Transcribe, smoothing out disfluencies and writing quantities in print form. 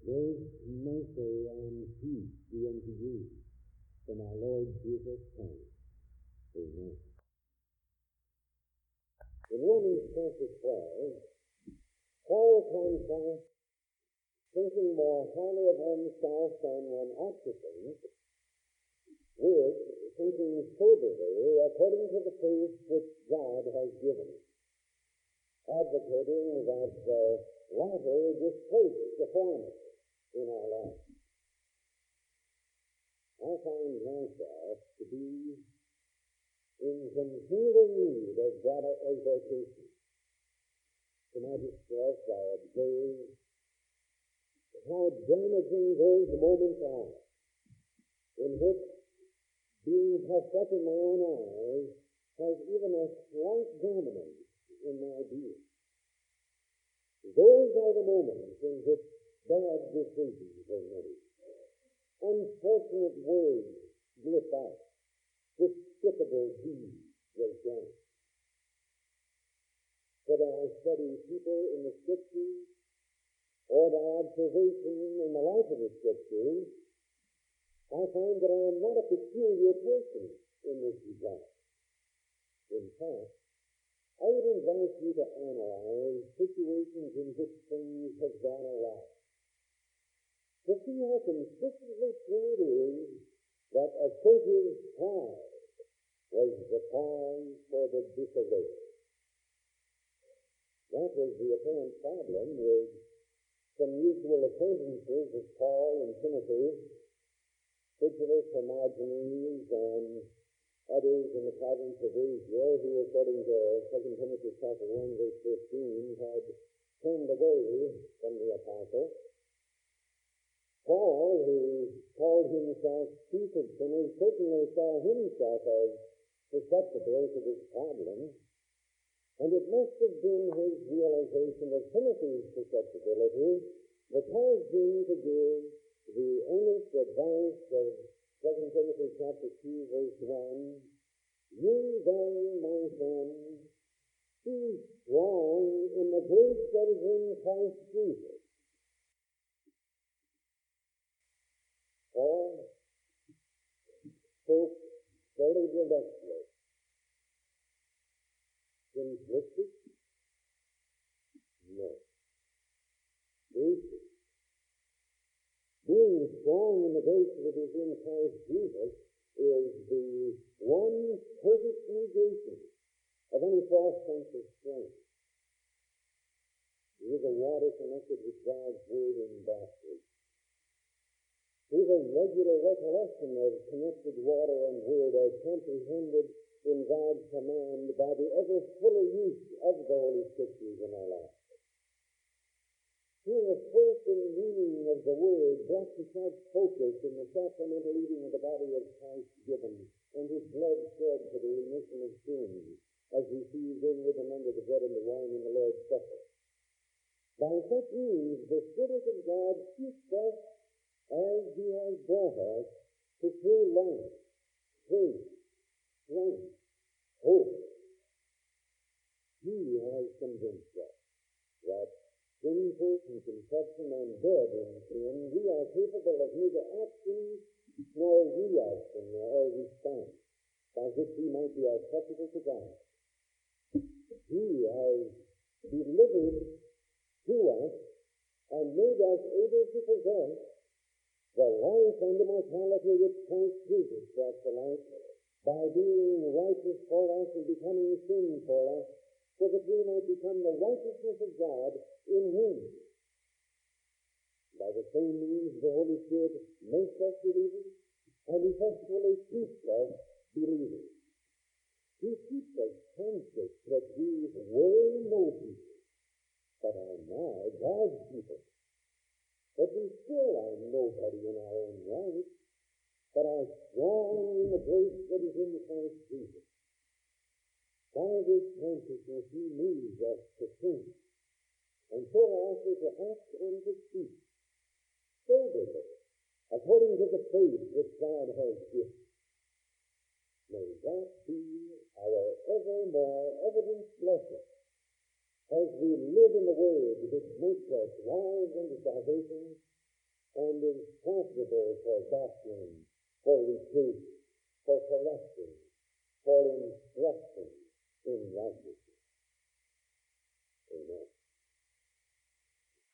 Grace, mercy, and peace be unto you from our Lord Jesus Christ. Amen. In Romans chapter 12, Paul contrasts thinking more highly of oneself than one ought to think with thinking soberly according to the faith which God has given, advocating that the latter displeases the former in our life. I find myself to be in continual need of that exhortation. To my distress, I observe how damaging those moments are in which being puffed up in my own eyes has even a slight dominance in my being. Those are the moments in which bad decisions are made, unfortunate words slip out, despicable deeds are done. Whether I study people in the Scriptures or by observation in the life of the Scriptures, I find that I am not a peculiar person in this regard. In fact, I would invite you to analyze situations in which things have gone awry, to see how consistently true it is that a soldier's pride was the cause for the disarray. That was the apparent problem with some mutual acquaintances of Paul and Timothy, Tychicus, Hermogenes, and others in the province of Asia, who, according to 2 Timothy chapter 1, verse 15, had turned away from the apostle. Paul, who called himself chief of sinners, certainly saw himself as susceptible to this problem, and it must have been his realization of Timothy's susceptibility that caused him to give the earnest advice of 2 Timothy chapter 2, verse 1, "You then, my son, be strong in the grace that is in Christ Jesus." Paul spoke very directly. Simplistic? No. Basic. Being strong in the grace that is in Christ Jesus is the one perfect negation of any false sense of strength. It is a water connected with God's Word in baptism. It is a regular recollection of connected water and Word as comprehended in God's command by the ever fuller use of the Holy Scriptures in our lives. Here, the fulsome meaning of the Word brought to such focus in the sacramental eating of the body of Christ given, and His blood shed for the remission of sins, as received in with and under the bread and the wine in the Lord's Supper. By such means, the Spirit of God keeps us as He has brought us to true life, faith, strength, hope. He has convinced us that sinful in conception and dead in sin, we are capable of neither action nor reaction or response by which we might be acceptable to God. He has delivered to us and made us able to possess the life and immortality which Christ Jesus brought to life by being righteous for us and becoming sin for us, so that we might become the righteousness of God in Him. By the same means, the Holy Spirit makes us believers and effectually keeps us believers. He keeps us conscious that we were no people, but are now God's people. That we still are nobody in our own right, but are strong in the grace that is in Christ Jesus. By this consciousness, He moves us to think, and so also to act and to speak, soberly, according to the faith which God has given. May that be our evermore evident blessing as we live in the Word which makes us wise unto salvation and is profitable for doctrine, for reproof, for correction, for instruction in righteousness.